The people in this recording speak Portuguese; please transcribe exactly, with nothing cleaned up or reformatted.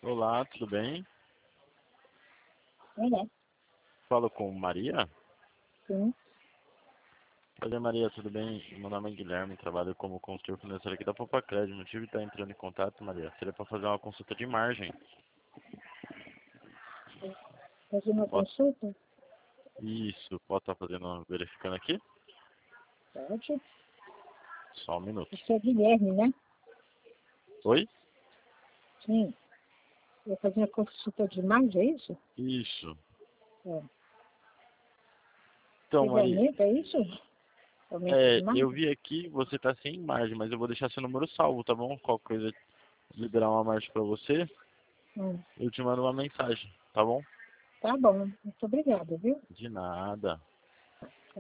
Olá, tudo bem? É, Falo com Maria? sim. Oi, Maria, tudo bem? Meu nome é Guilherme, trabalho como consultor financeiro aqui da Popacred. O motivo de estar entrando em contato, Maria, seria para fazer uma consulta de margem. Fazer uma Pode... consulta? Isso, pode estar fazendo, verificando aqui? Pode. Só um minuto. Você é Guilherme, né? Oi? Sim. Vou fazer uma consulta de margem, é isso? Isso. É. Então, Maria, Pagamento, é isso? Aumento é, de eu margem? vi aqui, você está sem margem, mas eu vou deixar seu número salvo, tá bom? Qualquer coisa, liberar uma margem para você, Hum. eu te mando uma mensagem, tá bom? Tá bom. Muito obrigada, viu? De nada.